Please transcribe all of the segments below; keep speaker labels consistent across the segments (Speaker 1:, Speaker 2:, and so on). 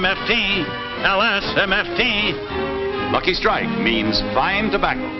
Speaker 1: LSMFT, LSMFT.
Speaker 2: Lucky Strike means fine tobacco.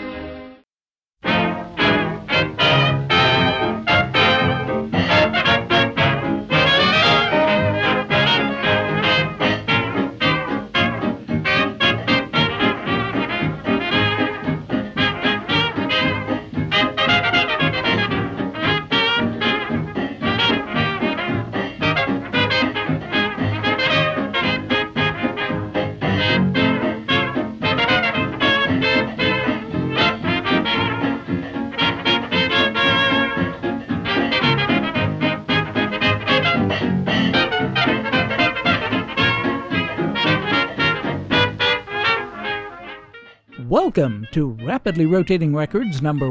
Speaker 3: Welcome to Rapidly Rotating Records number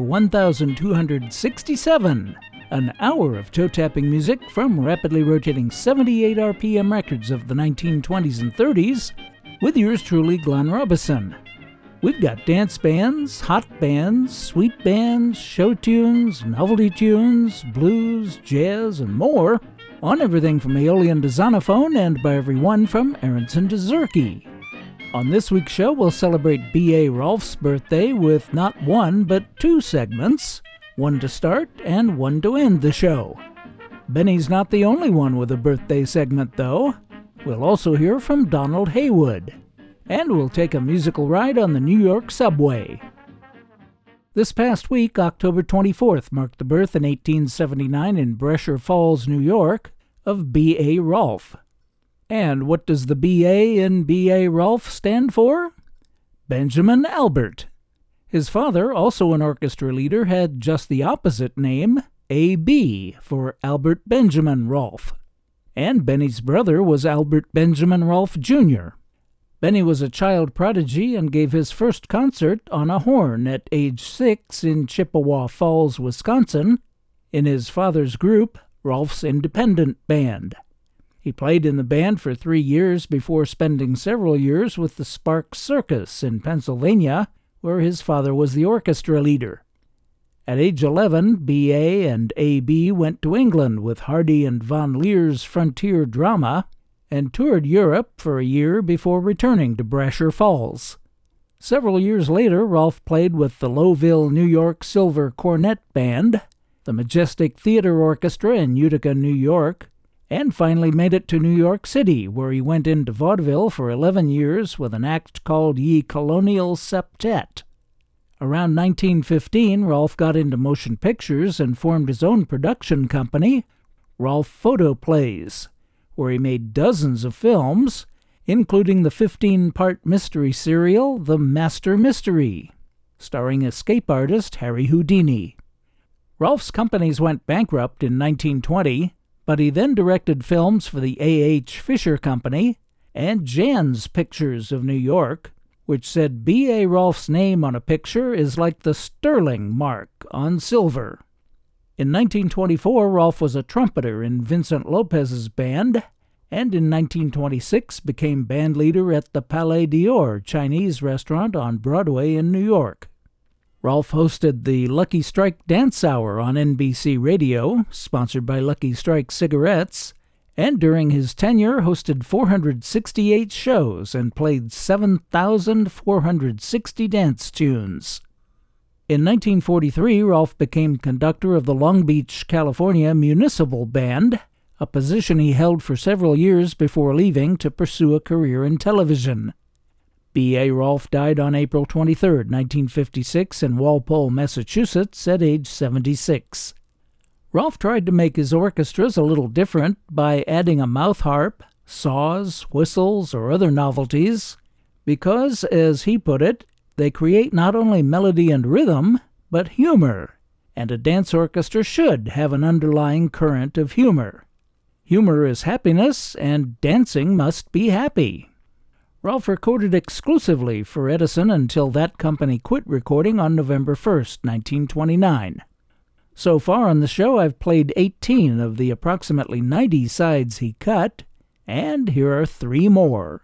Speaker 3: 1267, an hour of toe-tapping music from rapidly rotating 78 RPM records of the 1920s and 30s, with yours truly, Glenn Robison. We've got dance bands, hot bands, sweet bands, show tunes, novelty tunes, blues, jazz, and more, on everything from Aeolian to Zonophone and by everyone from Aronson to Zurke. On this week's show, we'll celebrate B.A. Rolfe's birthday with not one, but two segments, one to start and one to end the show. Benny's not the only one with a birthday segment, though. We'll also hear from Donald Haywood. And we'll take a musical ride on the New York subway. This past week, October 24th, marked the birth in 1879 in Bresher Falls, New York, of B.A. Rolfe. And what does the B.A. in B.A. Rolfe stand for? Benjamin Albert. His father, also an orchestra leader, had just the opposite name, A.B., for Albert Benjamin Rolfe. And Benny's brother was Albert Benjamin Rolfe, Jr. Benny was a child prodigy and gave his first concert on a horn at age 6 in Chippewa Falls, Wisconsin, in his father's group, Rolfe's Independent Band. He played in the band for 3 years before spending several years with the Sparks Circus in Pennsylvania, where his father was the orchestra leader. At age 11, B.A. and A.B. went to England with Hardy and Von Leer's Frontier Drama and toured Europe for a year before returning to Bresher Falls. Several years later, Rolfe played with the Lowville, New York Silver Cornet Band, the Majestic Theater Orchestra in Utica, New York, and finally made it to New York City, where he went into vaudeville for 11 years with an act called Ye Colonial Septet. Around 1915, Rolfe got into motion pictures and formed his own production company, Rolfe Photoplays, where he made dozens of films, including the 15-part mystery serial The Master Mystery, starring escape artist Harry Houdini. Rolfe's companies went bankrupt in 1920, but he then directed films for the A.H. Fisher Company and Jan's Pictures of New York, which said B.A. Rolfe's name on a picture is like the sterling mark on silver. In 1924, Rolfe was a trumpeter in Vincent Lopez's band, and in 1926 became band leader at the Palais d'Or Chinese restaurant on Broadway in New York. Rolfe hosted the Lucky Strike Dance Hour on NBC Radio, sponsored by Lucky Strike Cigarettes, and during his tenure hosted 468 shows and played 7,460 dance tunes. In 1943, Rolfe became conductor of the Long Beach, California Municipal Band, a position he held for several years before leaving to pursue a career in television. B.A. Rolfe died on April 23, 1956, in Walpole, Massachusetts, at age 76. Rolfe tried to make his orchestras a little different by adding a mouth harp, saws, whistles, or other novelties, because, as he put it, they create not only melody and rhythm, but humor, and a dance orchestra should have an underlying current of humor. Humor is happiness, and dancing must be happy. Rolfe recorded exclusively for Edison until that company quit recording on November 1st, 1929. So far on the show, I've played 18 of the approximately 90 sides he cut, and here are 3 more.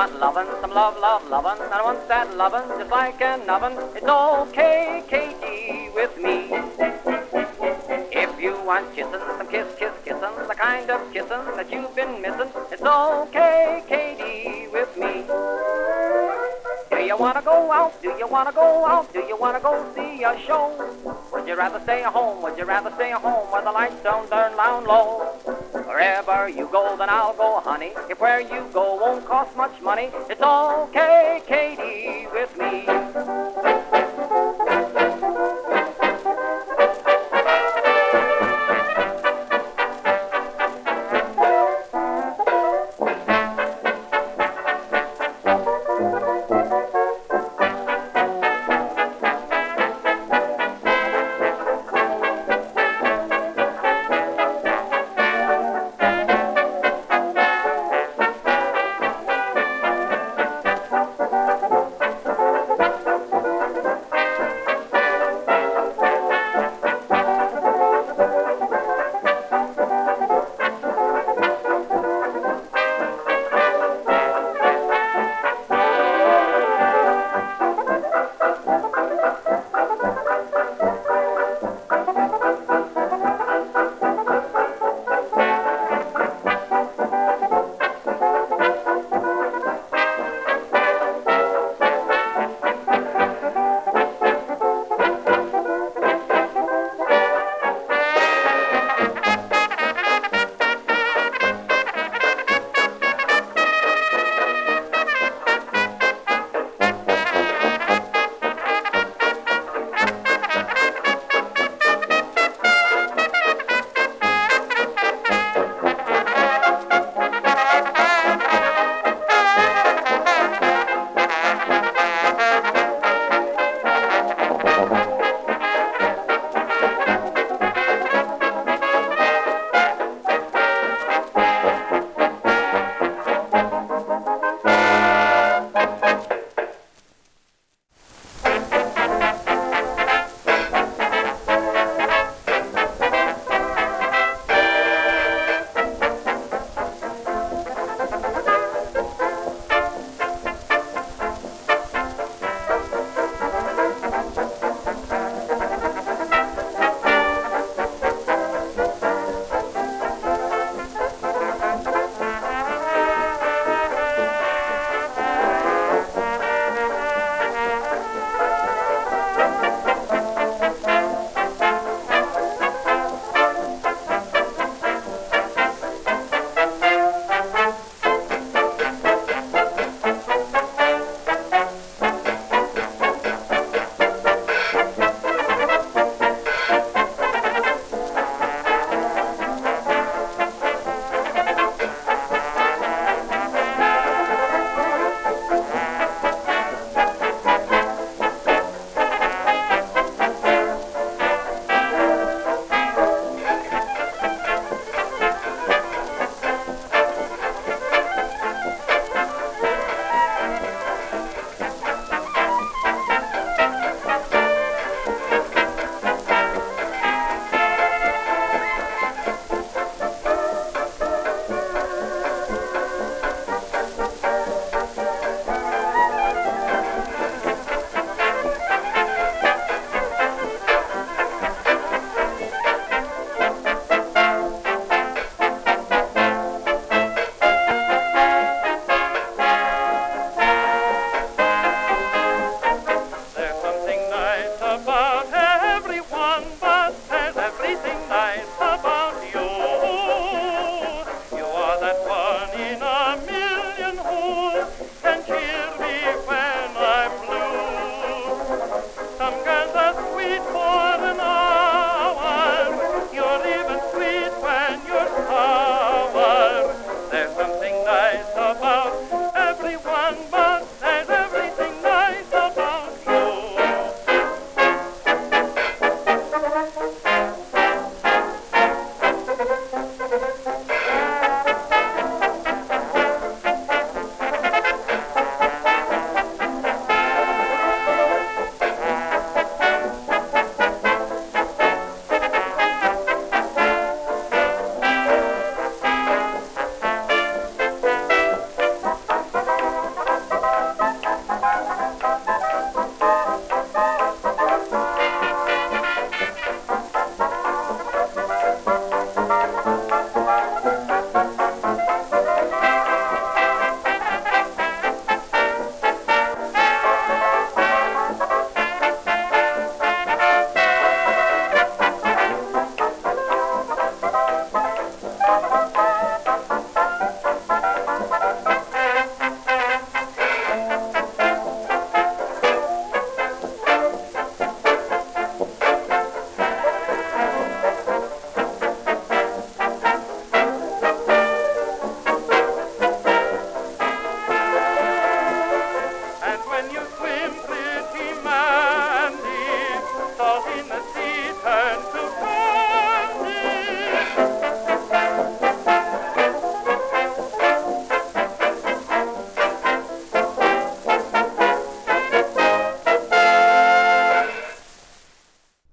Speaker 1: want lovin', some love, lovin', and I want that lovin' just like an oven. It's okay, Katie, with me. If you want kissin', some kissin', the kind of kissin' that you've been missin', it's okay, Katie, with me. Do you wanna go out? Do you wanna go out? Do you wanna go see a show? Would you rather stay at home? Would you rather stay at home where the lights don't burn down low? Wherever you go, then I'll go, honey. If where you go won't cost much money, it's okay, Katie, with me.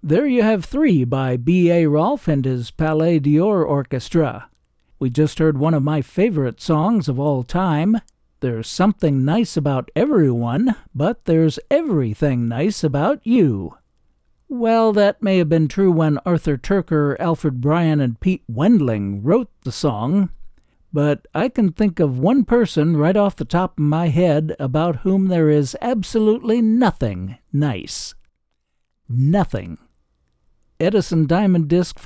Speaker 3: There you have three by B.A. Rolfe and his Palais d'Or Orchestra. We just heard one of my favorite songs of all time. There's something nice about everyone, but there's everything nice about you. Well, that may have been true when Arthur Turker, Alfred Bryan, and Pete Wendling wrote the song, but I can think of one person right off the top of my head about whom there is absolutely nothing nice. Nothing. Edison Diamond Disc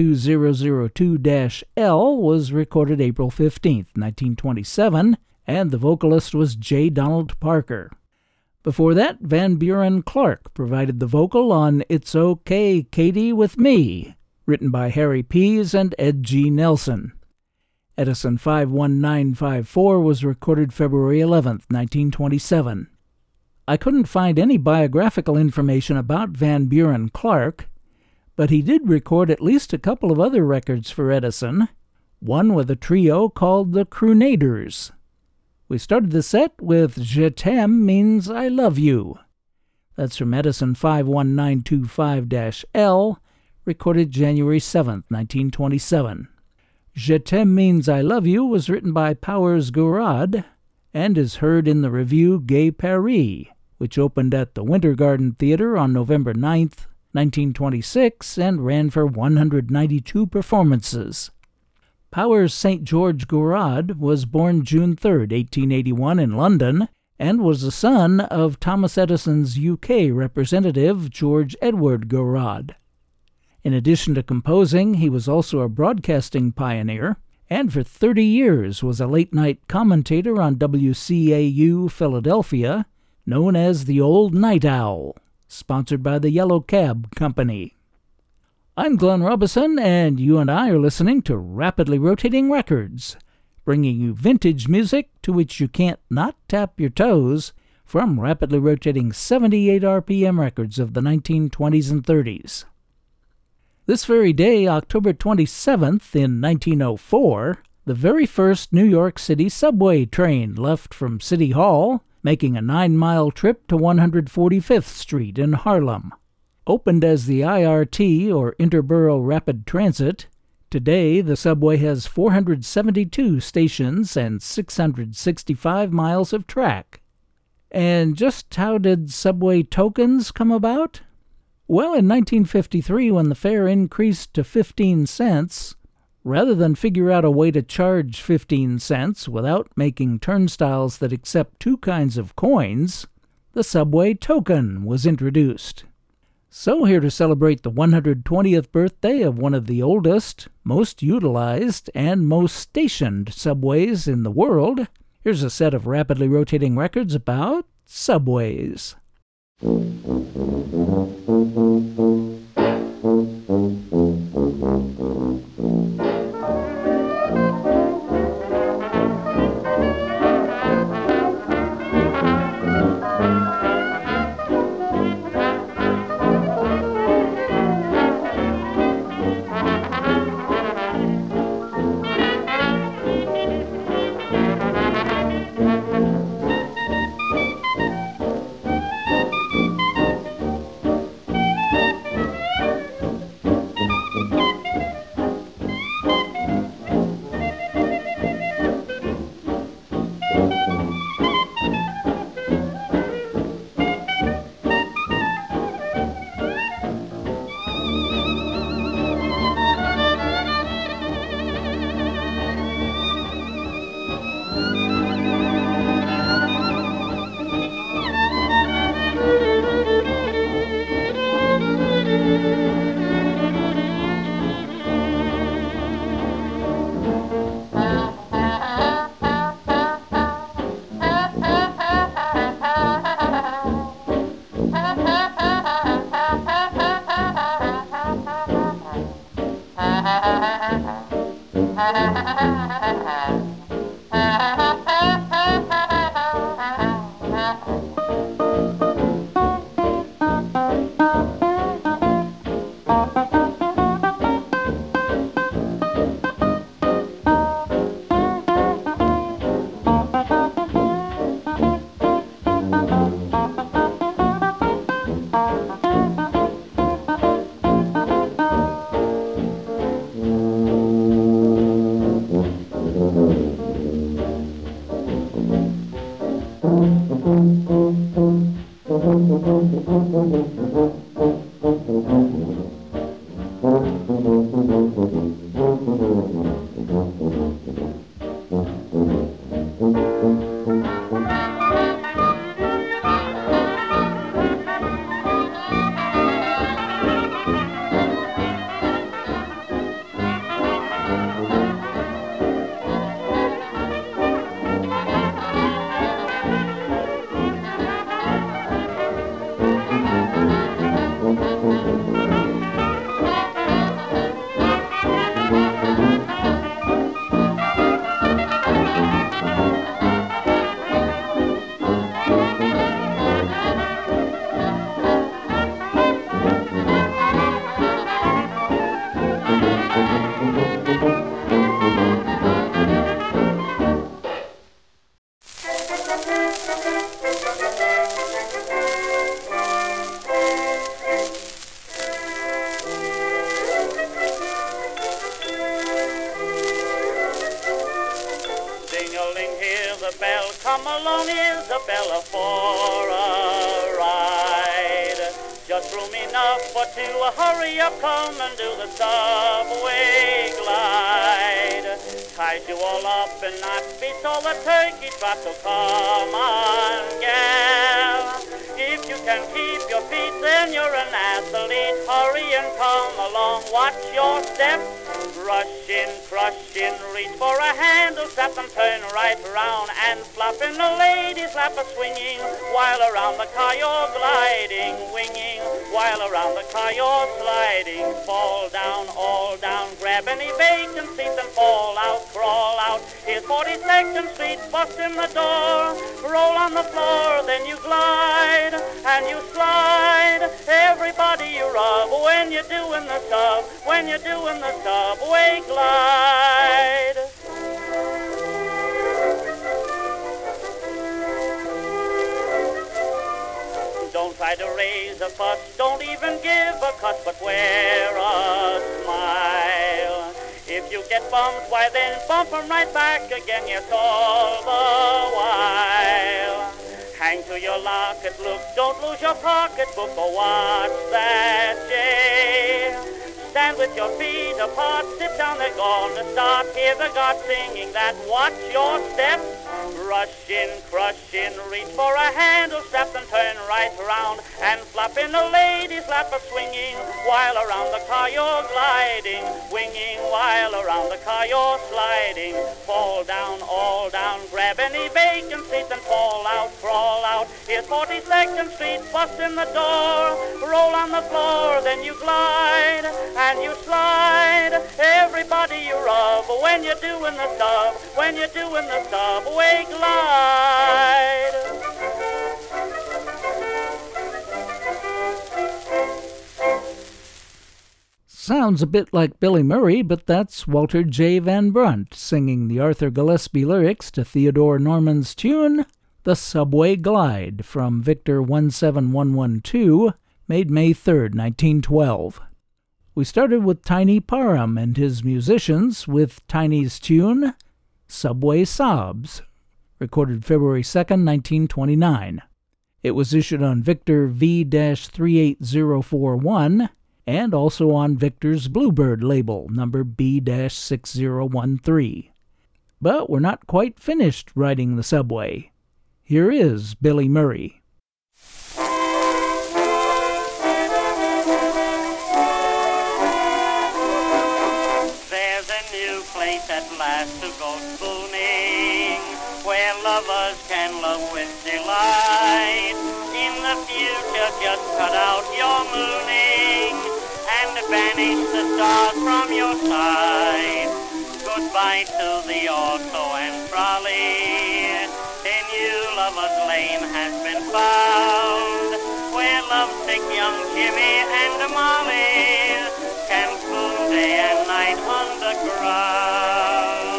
Speaker 3: 52002-L was recorded April 15, 1927, and the vocalist was J. Donald Parker. Before that, Van Buren Clark provided the vocal on It's Okay, Katie, with Me, written by Harry Pease and Ed G. Nelson. Edison 51954 was recorded February 11, 1927. I couldn't find any biographical information about Van Buren Clark, but he did record at least a couple of other records for Edison, one with a trio called the Crunaders. We started the set with Je t'aime means I love you. That's from Edison 51925-L, recorded January 7, 1927. Je t'aime means I love you was written by Powers Gourad and is heard in the revue Gay Paris, which opened at the Winter Garden Theatre on November 9, 1926, and ran for 192 performances. Powers St. George Gourad was born June 3, 1881, in London, and was the son of Thomas Edison's UK representative, George Edward Gourad. In addition to composing, he was also a broadcasting pioneer, and for 30 years was a late-night commentator on WCAU Philadelphia, known as the Old Night Owl, sponsored by the Yellow Cab Company. I'm Glenn Robison, and you and I are listening to Rapidly Rotating Records, bringing you vintage music to which you can't not tap your toes from rapidly rotating 78 RPM records of the 1920s and 30s. This very day, October 27th, in 1904, the very first New York City subway train left from City Hall, making a 9-mile trip to 145th Street in Harlem. Opened as the IRT, or Interborough Rapid Transit, today the subway has 472 stations and 665 miles of track. And just how did subway tokens come about? Well, in 1953, when the fare increased to 15 cents, rather than figure out a way to charge 15 cents without making turnstiles that accept two kinds of coins, the subway token was introduced. So here to celebrate the 120th birthday of one of the oldest, most utilized, and most stationed subways in the world, here's a set of rapidly rotating records about subways.
Speaker 4: come along, Isabella, for a ride. Just room enough for two, hurry up, come and do the subway glide. Ties you all up and knots beats all the turkey trot, so come on, gal. If you can keep your feet, then you're an athlete. Hurry and come along, watch your step. Rush in, crush in, reach for a handle, step and turn right round and flop in. The ladies lap a swinging, while around the car you're gliding, winging, while around the car you're sliding. Fall down, all down, grab any vacant seat and fall out, crawl out. Here's 42nd Street, bust in the door, roll on the floor, then you glide and you slide. Everybody you rub when you're doing the sub, when you're doing the subway glide. Don't try to raise a fuss, don't even give a cuss, but wear a smile. If you get bumped, why then bump 'em right back again, yes, all the while. Hang to your locket, look, don't lose your pocketbook, or watch that jay. Stand with your feet apart, sit down, they're gonna start. Hear the God singing that, watch your step. Rush in, crush in, reach for a handle, step and turn right round and flop in. The ladies lap a swinging, while around the car you're gliding, winging, while around the car you're sliding. Fall down, all down, grab any vacant seat and fall out, crawl out. Here's 42nd Street, bust in the door, roll on the floor, then you glide and you slide. Everybody you rub when you're doing the sub, when you're doing the subway glide.
Speaker 3: Sounds a bit like Billy Murray, but that's Walter J. Van Brunt singing the Arthur Gillespie lyrics to Theodore Norman's tune, The Subway Glide, from Victor 17112, made May 3rd, 1912. We started with Tiny Parham and his musicians with Tiny's tune, Subway Sobs, recorded February 2nd, 1929. It was issued on Victor V-38041 and also on Victor's Bluebird label, number B-6013. But we're not quite finished riding the subway. Here is Billy Murray.
Speaker 4: There's a new place at last to go spooning, where lovers can love with delight. In the future, just cut out your mooning and banish the stars from your sight. Goodbye to the auto and trolley. A new lover's lane has been found, where lovesick young Jimmy and Molly can spoon day and night underground.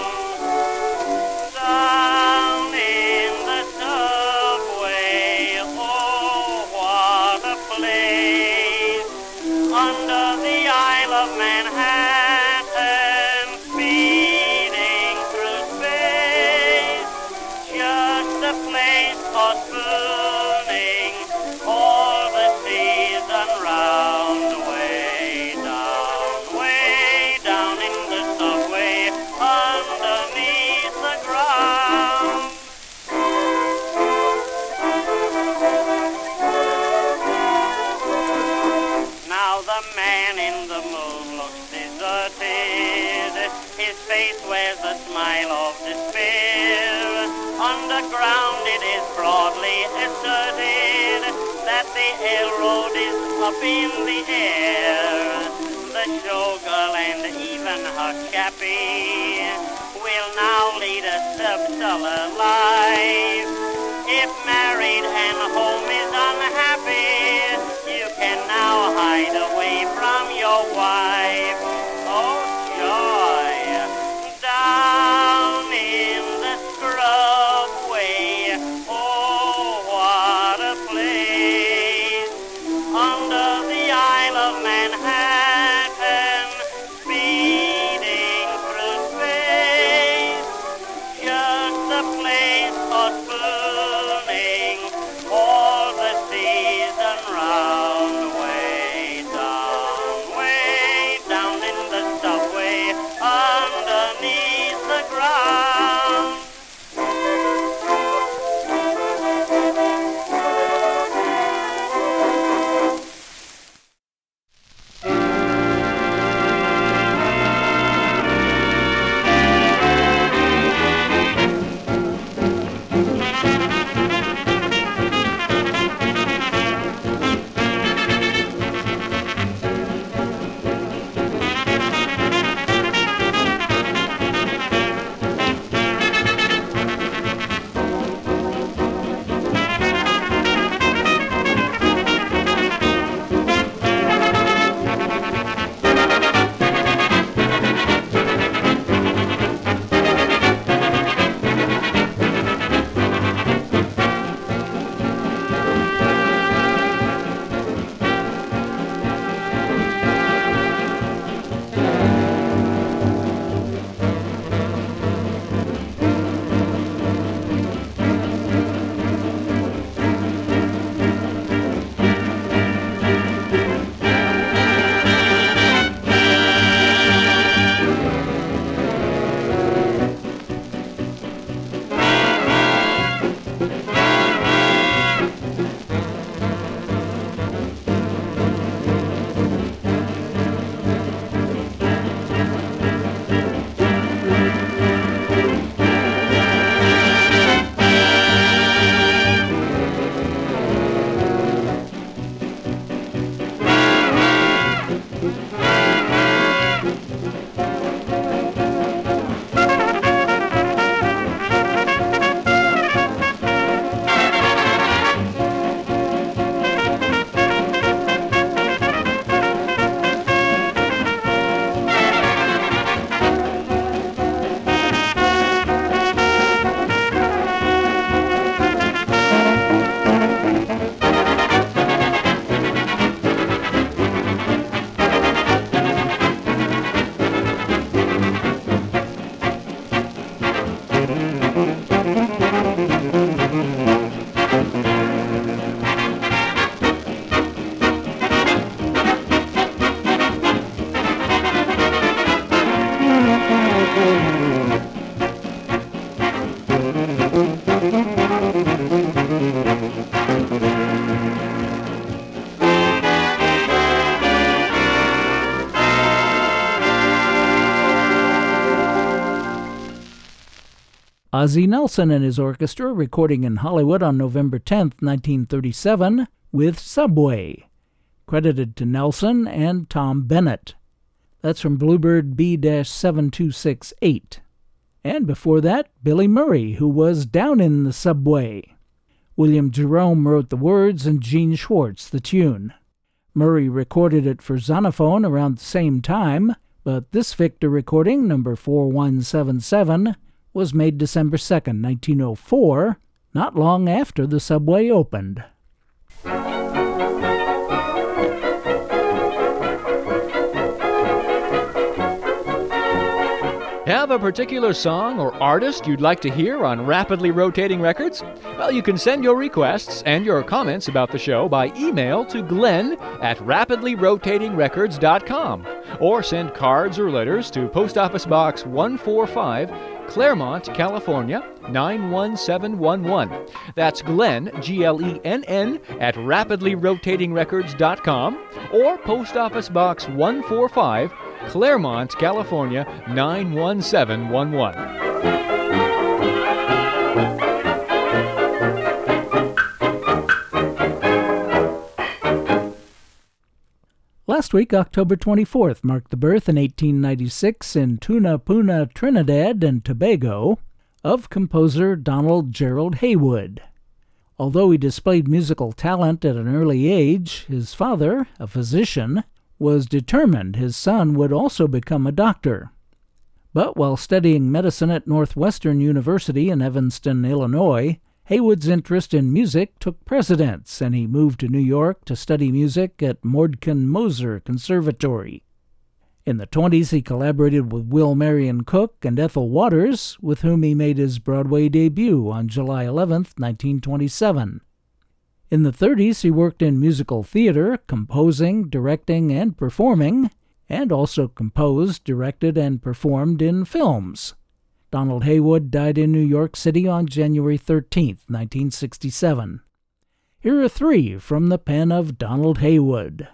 Speaker 4: Down in the subway, oh, what a place, under the Isle of Manhattan, speeding through space, just a place for spooning all the season round. Way down in the subway, underneath the ground. Now the man in the moon looks deserted. His face wears a smile of despair. Underground it is broadly asserted that the railroad is up in the air. The showgirl and even her chappie will now lead a subsolar life. If married and home is unhappy, you can now hide away from your wife. Oh, joy! Down in the scrubway, oh, what a place, under the Isle of Manhattan, speeding through space, just a place for
Speaker 3: Ozzie Nelson and his orchestra recording in Hollywood on November 10, 1937, with Subway, credited to Nelson and Tom Bennett. That's from Bluebird B-7268. And before that, Billy Murray, who was Down in the Subway. William Jerome wrote the words and Gene Schwartz the tune. Murray recorded it for Zonophone around the same time, but this Victor recording, number 4177, was made December 2nd, 1904, not long after the Subway opened.
Speaker 5: Have a particular song or artist you'd like to hear on Rapidly Rotating Records? Well, you can send your requests and your comments about the show by email to glenn@rapidlyrotatingrecords.com or send cards or letters to Post Office Box 145, Claremont, California, 91711. That's Glenn, Glenn, at rapidlyrotatingrecords.com or Post Office Box 145, Claremont, California, 91711.
Speaker 3: Last week, October 24th, marked the birth in 1896 in Tunapuna, Trinidad and Tobago, of composer Donald Gerald Heywood. Although he displayed musical talent at an early age, his father, a physician, was determined his son would also become a doctor. But while studying medicine at Northwestern University in Evanston, Illinois, Heywood's interest in music took precedence, and he moved to New York to study music at Mordkin Moser Conservatory. In the 1920s, he collaborated with Will Marion Cook and Ethel Waters, with whom he made his Broadway debut on July 11, 1927. In the 1930s, he worked in musical theater, composing, directing, and performing, and also composed, directed, and performed in films. Donald Heywood died in New York City on January 13, 1967. Here are three from the pen of Donald Heywood.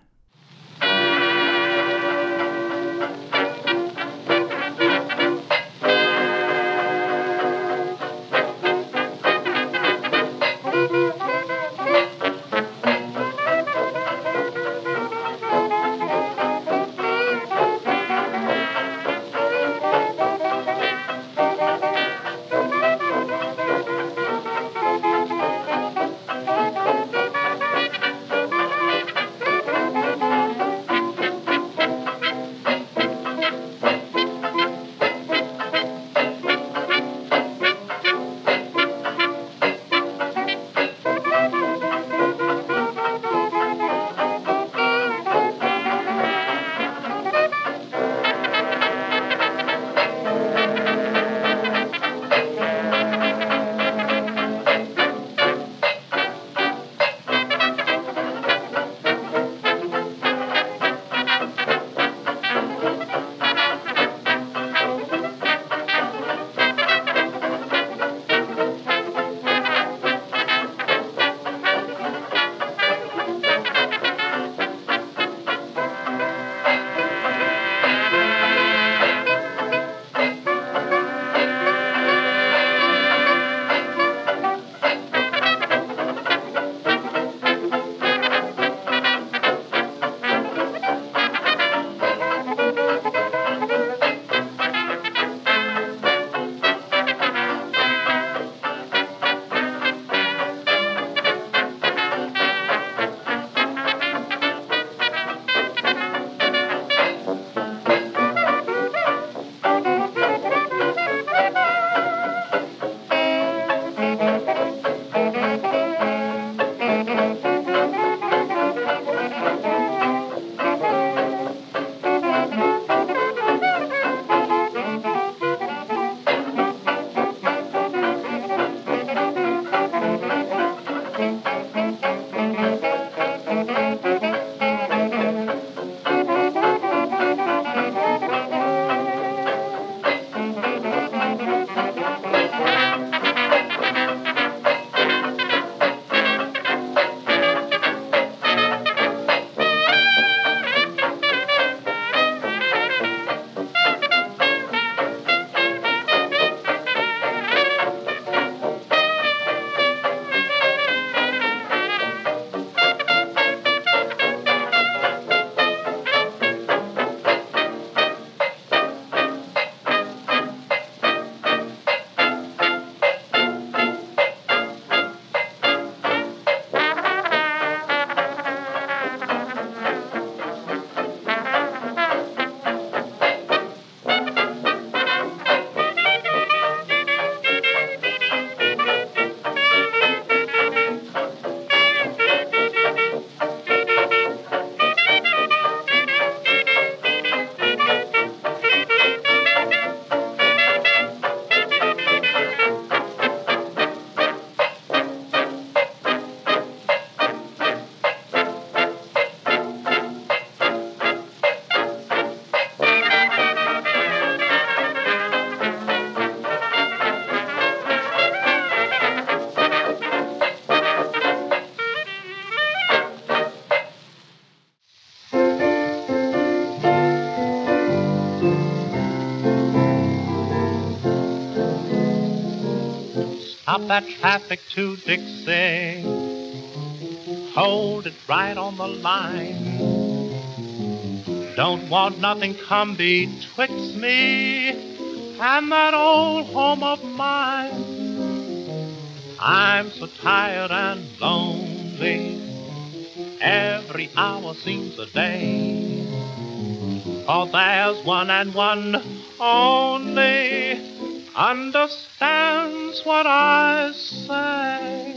Speaker 6: Stop that traffic to Dixie. Hold it right on the line. Don't want nothing come betwixt me and that old home of mine. I'm so tired and lonely. Every hour seems a day. Oh, there's one and one only understands what I say.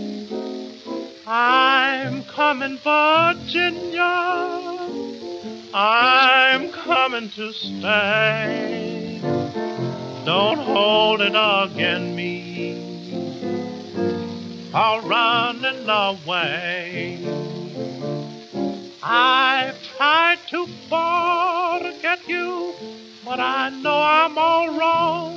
Speaker 6: I'm coming, Virginia. I'm coming to stay. Don't hold it against me. I'm running away. I've tried to forget you, but I know I'm all wrong.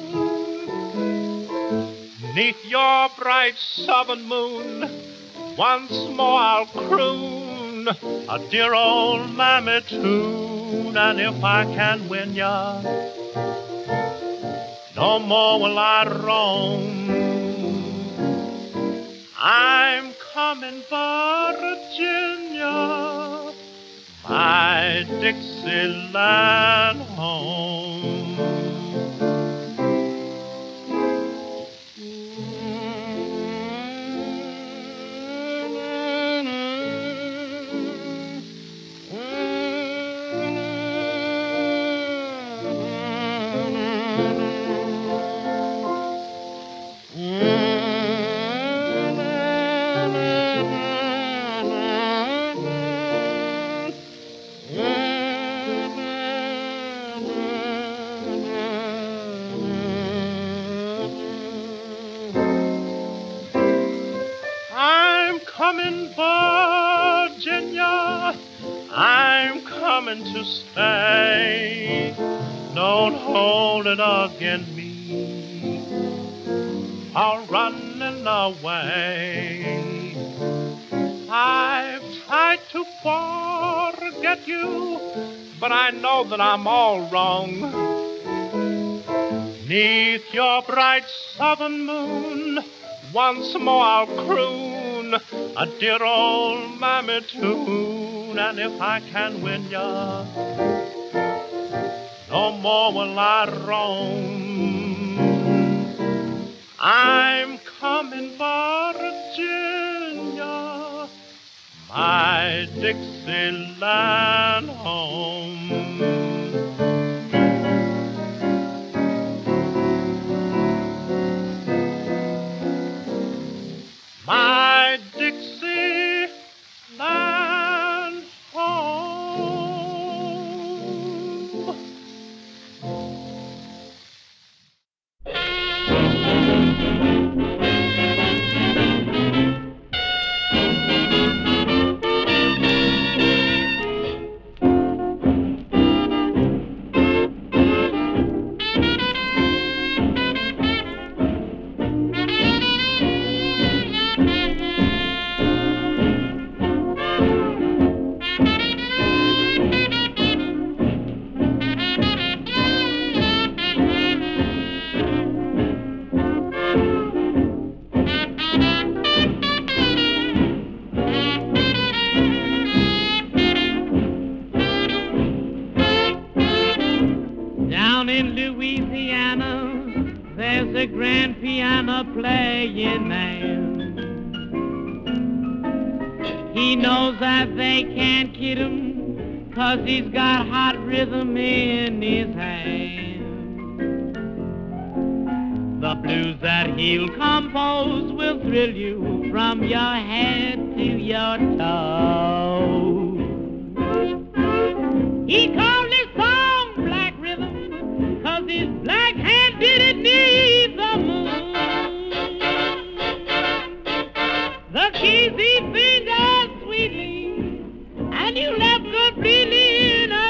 Speaker 6: 'Neath your bright southern moon, once more I'll croon a dear old mammy tune. And if I can win ya, no more will I roam. I'm coming, Virginia, my Dixieland home. Coming, Virginia, I'm coming to stay. Don't hold it against me. I'm running away. I've tried to forget you, but I know that I'm all wrong. 'Neath your bright southern moon, once more I'll croon a dear old mammy tune. And if I can win ya, no more will I roam. I'm coming, Virginia, my Dixieland home. My Dixieland home.
Speaker 7: Down in Louisiana, there's a grand piano playing man. He knows that they can't kid him, 'cause he's got hot rhythm in his hand. The blues that he'll compose will thrill you from your head to your toes. He called his song Black Rhythm, 'cause his black hand did it neath the moon. The keys he fingered sweetly, and you left completely in a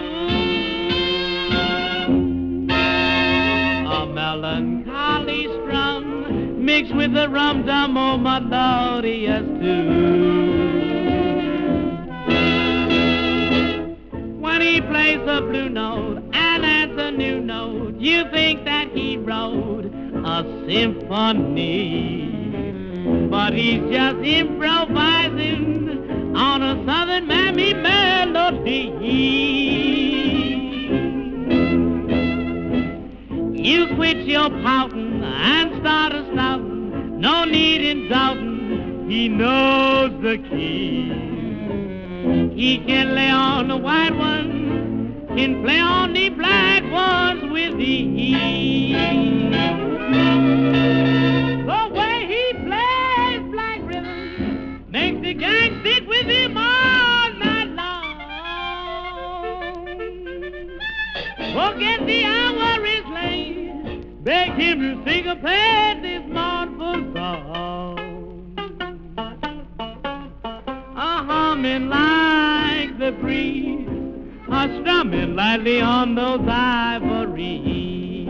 Speaker 7: swoon. A melancholy strum mixed with the rum-dum, oh, melodious tune. When he plays a blue note and adds a new note, you think that he wrote a symphony, but he's just improvising on a Southern mammy melody. You quit your pouting and start a snouting, no need in doubting, he knows the key. He can lay on the white ones, can play on the black ones with ease. The way he plays black rhythm makes the gang sit with him all night long. Forget the hour is late, beg him to syncopate this mournful song. Humming like the breeze, strumming lightly on those ivories.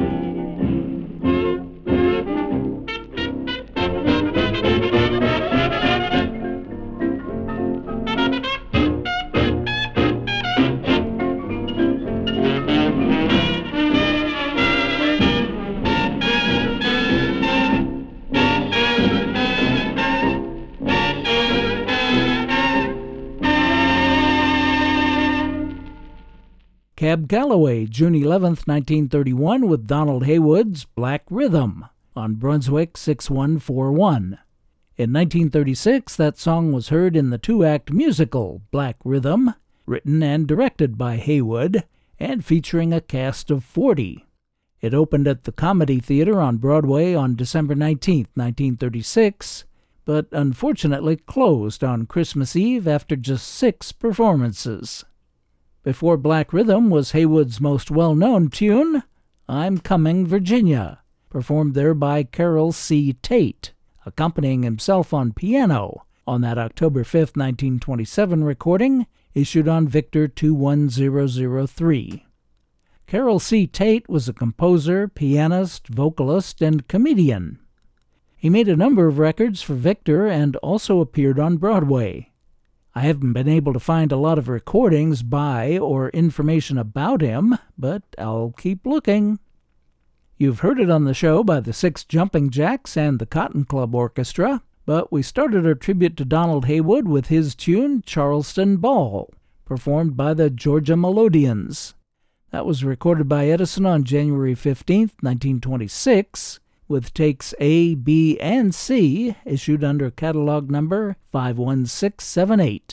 Speaker 3: Cab Calloway, June 11th, 1931, with Donald Haywood's Black Rhythm on Brunswick 6141. In 1936, that song was heard in the two-act musical Black Rhythm, written and directed by Haywood, and featuring a cast of 40. It opened at the Comedy Theater on Broadway on December 19, 1936, but unfortunately closed on Christmas Eve after just 6 performances. Before Black Rhythm was Haywood's most well-known tune, I'm Coming, Virginia, performed there by Carroll C. Tate, accompanying himself on piano on that October 5, 1927 recording, issued on Victor 21003. Carroll C. Tate was a composer, pianist, vocalist, and comedian. He made a number of records for Victor and also appeared on Broadway. I haven't been able to find a lot of recordings by or information about him, but I'll keep looking. You've heard it on the show by the Six Jumping Jacks and the Cotton Club Orchestra, but we started our tribute to Donald Haywood with his tune Charleston Ball, performed by the Georgia Melodians. That was recorded by Edison on January 15, 1926, with takes A, B, and C issued under catalog number 51678.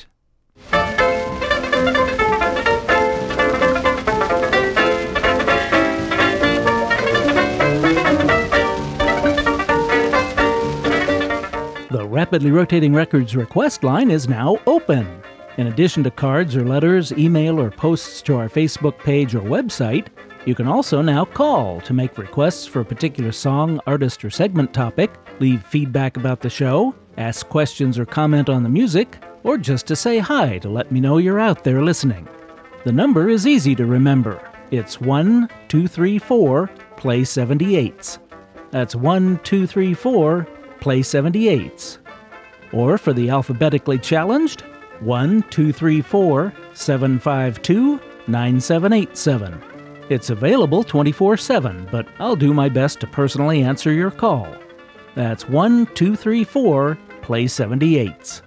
Speaker 3: The Rapidly Rotating Records request line is now open. In addition to cards or letters, email, or posts to our Facebook page or website, you can also now call to make requests for a particular song, artist, or segment topic, leave feedback about the show, ask questions or comment on the music, or just to say hi to let me know you're out there listening. The number is easy to remember. It's 1-234-play 78s. That's 1-234-play 78s. Or for the alphabetically challenged, 1-234-752-9787. It's available 24/7, but I'll do my best to personally answer your call. That's 1-234-play 78s.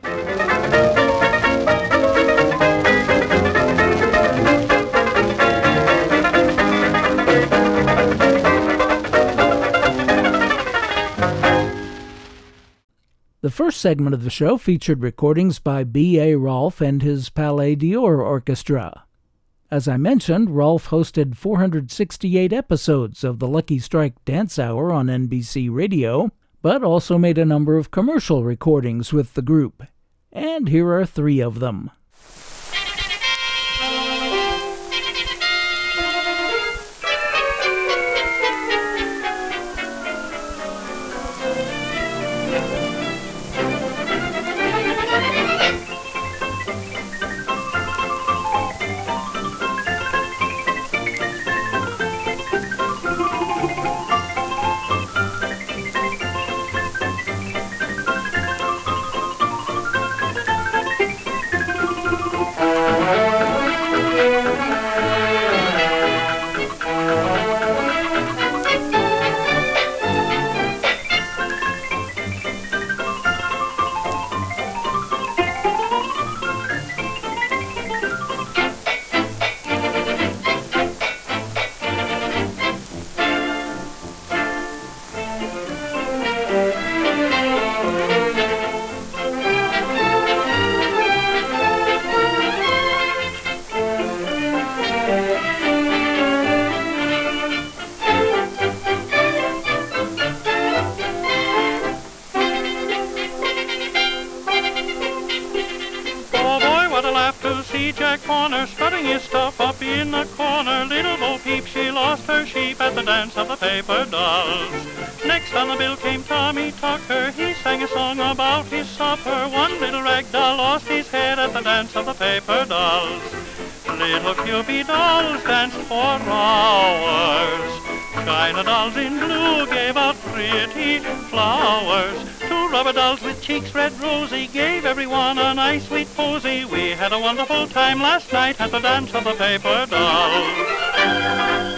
Speaker 3: The first segment of the show featured recordings by B.A. Rolfe and his Palais d'Or Orchestra. As I mentioned, Rolfe hosted 468 episodes of the Lucky Strike Dance Hour on NBC Radio, but also made a number of commercial recordings with the group. And here are 3 of them.
Speaker 6: corner, strutting his stuff up in a corner. Little Bo Peep, she lost her sheep at the dance of the paper dolls. Next on the bill came Tommy Tucker. He sang a song about his supper. One little rag doll lost his head at the dance of the paper dolls. Little Cupid dolls danced for hours. China dolls in blue gave out pretty flowers. Two rubber dolls with cheeks red rosy gave everyone a nice sweet posy. We had a wonderful time last night at the dance of the paper dolls.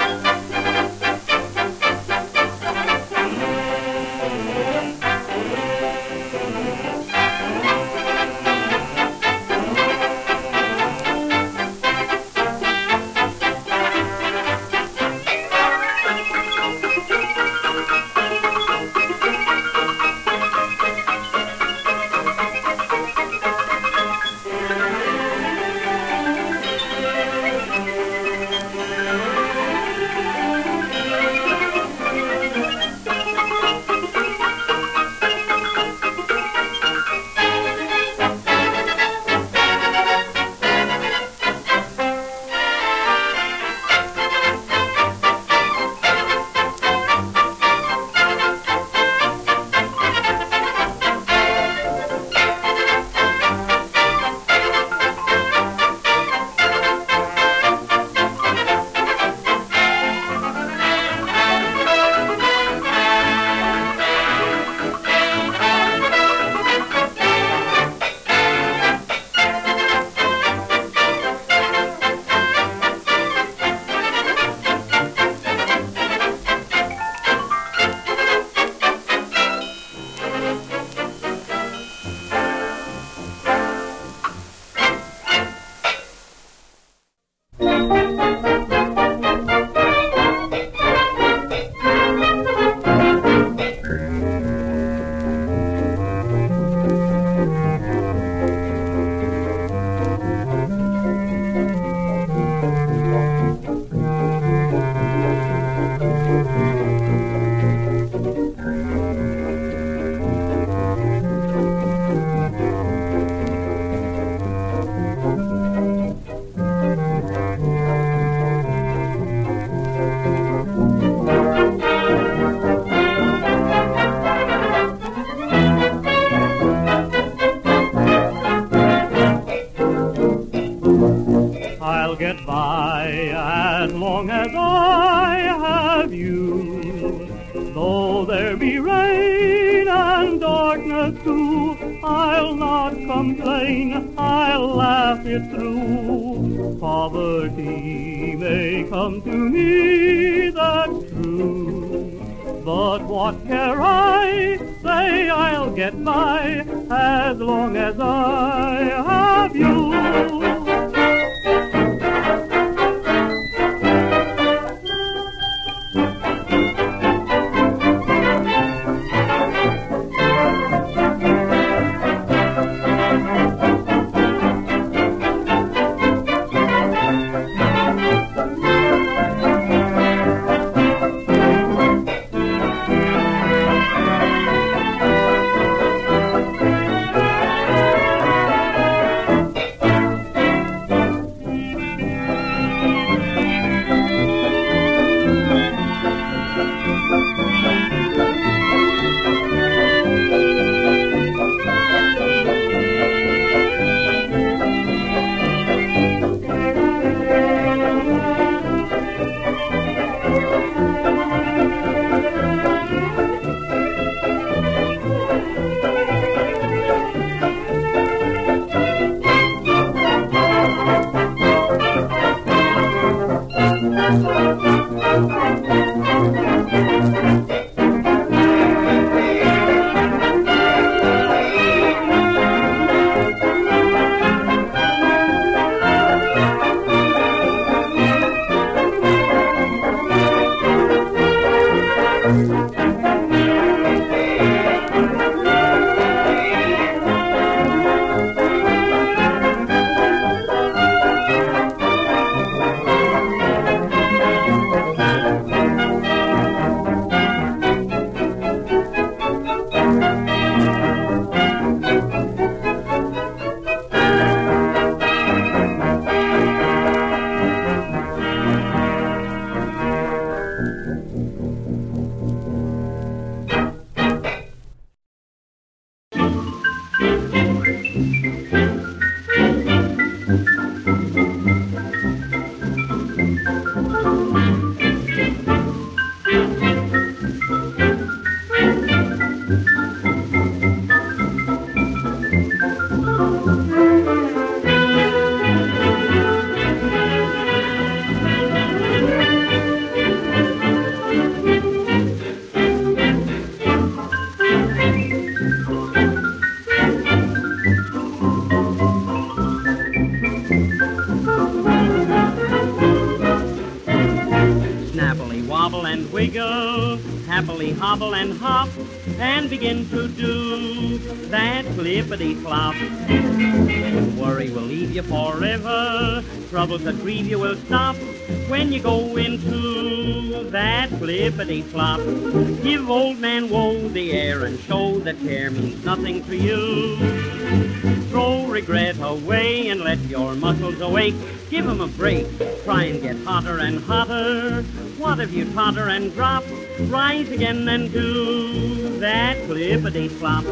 Speaker 7: wobble and wiggle, happily hobble and hop, and begin to do that flippity-flop. Worry will leave you forever, troubles that grieve you will stop when you go into that flippity-flop. Give old man Woe the air and show that care means nothing to you. Throw regret away and let your muscles awake. Give 'em a break, try and get hotter and hotter. What if you totter and drop? Rise again and do that flippity-flop.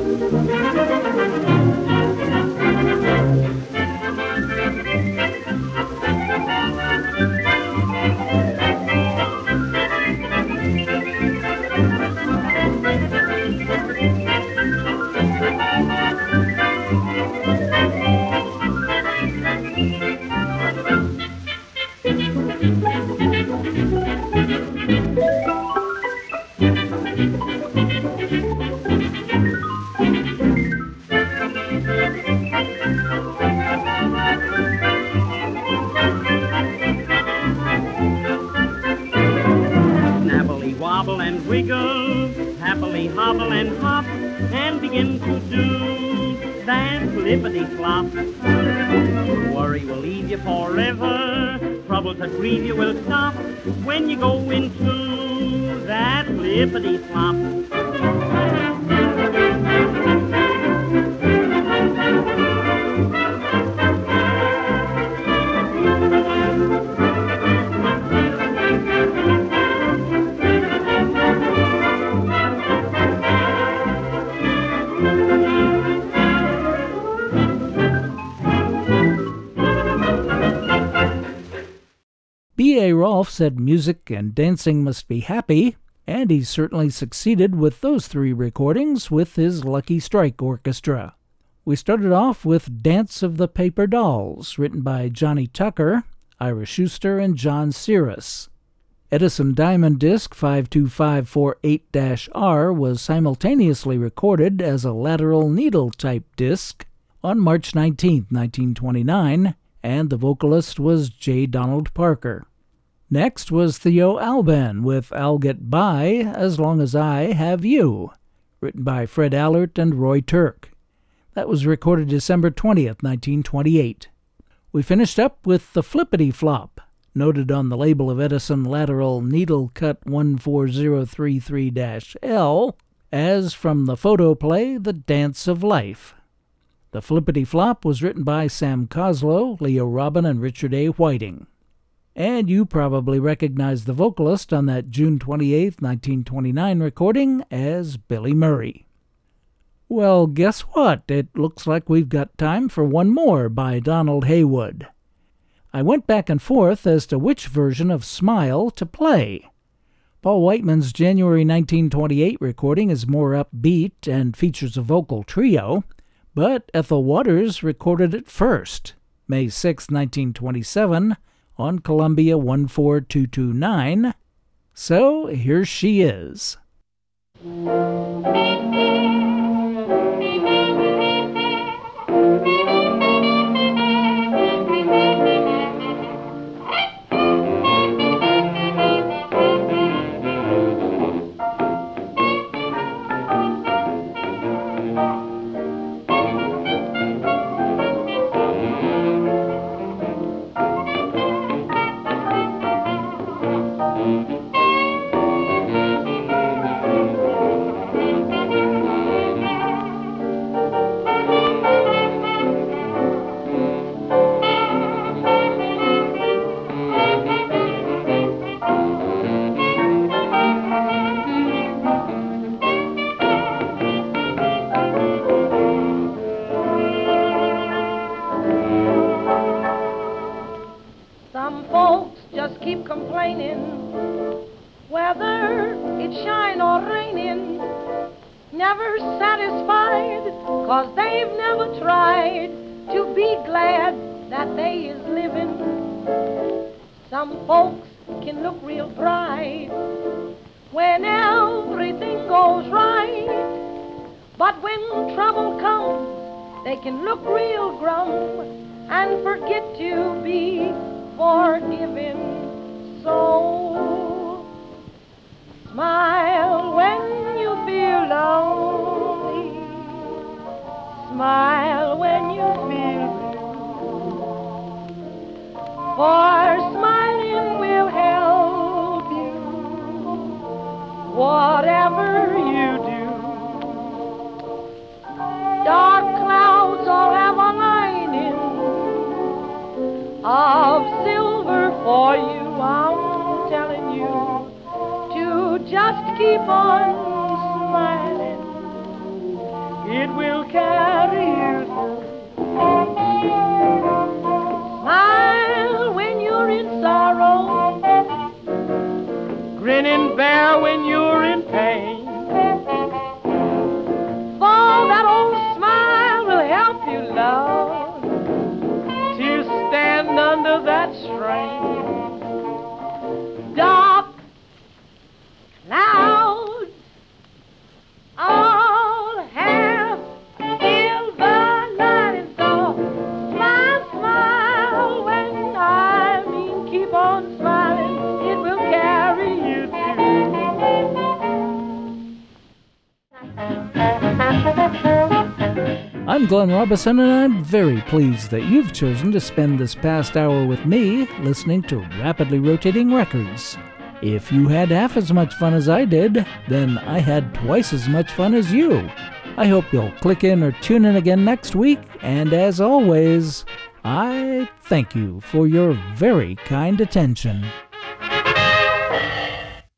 Speaker 7: Wobble and wiggle, happily hobble and hop, and begin to do that flippity-flop. Worry will leave you forever, troubles that grieve you will stop when you go into that flippity-flop.
Speaker 3: B.A. Rolfe said music and dancing must be happy, and he certainly succeeded with those three recordings with his Lucky Strike Orchestra. We started off with Dance of the Paper Dolls, written by Johnny Tucker, Ira Schuster, and John Cirrus. Edison Diamond Disc 52548-R was simultaneously recorded as a lateral needle-type disc on March 19, 1929, and the vocalist was J. Donald Parker. Next was Theo Alban with I'll Get By As Long As I Have You, written by Fred Allert and Roy Turk. That was recorded December 20th, 1928. We finished up with The Flippity Flop, noted on the label of Edison Lateral Needle Cut 14033-L, as from the photoplay The Dance of Life. The Flippity Flop was written by Sam Coslow, Leo Robin, and Richard A. Whiting. And you probably recognize the vocalist on that June 28, 1929 recording as Billy Murray. Well, guess what? It looks like we've got time for one more by Donald Haywood. I went back and forth as to which version of Smile to play. Paul Whiteman's January 1928 recording is more upbeat and features a vocal trio, but Ethel Waters recorded it first, May 6, 1927, on Columbia 14229. So here she is.
Speaker 8: Some folks just keep complaining, whether it's shine or raining, never satisfied, 'cause they've never tried to be glad that they is living. Some folks can look real bright when everything goes right, but when trouble comes, they can look real grum and forget to be forgiven. So whatever you do. Dark clouds all have a lining of silver for you. I'm telling you to just keep on smiling. It will carry you through. Smile when you're in sorrow, grin and bear when you're in pain. For that old smile will help you, love, to stand under that strain. Dark clouds all have silver linings, so smile, smile when I mean keep on smiling. It will carry you through.
Speaker 3: I'm Glenn Robison, and I'm very pleased that you've chosen to spend this past hour with me listening to Rapidly Rotating Records. If you had half as much fun as I did, then I had twice as much fun as you. I hope you'll click in or tune in again next week, and as always, I thank you for your very kind attention.